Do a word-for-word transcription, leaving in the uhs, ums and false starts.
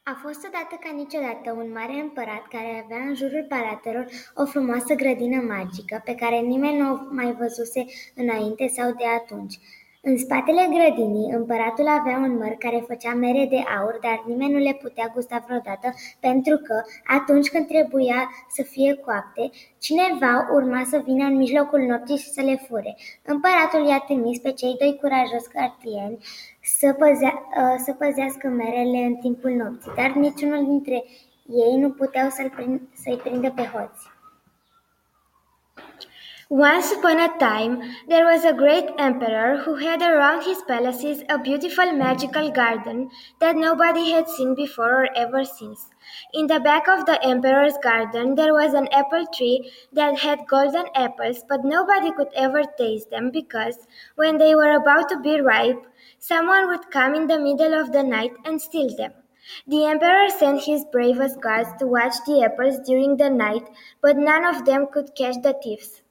A fost odată ca niciodată un mare împărat care avea în jurul palatelor o frumoasă grădină magică pe care nimeni nu o mai văzuse înainte sau de atunci. În spatele grădinii, împăratul avea un măr care făcea mere de aur, dar nimeni nu le putea gusta vreodată, pentru că, atunci când trebuia să fie coapte, cineva urma să vină în mijlocul nopții și să le fure. Împăratul i-a trimis pe cei doi curajoși gardieni să, păzea, să păzească merele în timpul nopții, dar niciunul dintre ei nu puteau să-l prind, să-i prindă pe hoți. Once upon a time, there was a great emperor who had around his palaces a beautiful magical garden that nobody had seen before or ever since. In the back of the emperor's garden, there was an apple tree that had golden apples, but nobody could ever taste them because, when they were about to be ripe, someone would come in the middle of the night and steal them. The emperor sent his bravest guards to watch the apples during the night, but none of them could catch the thieves.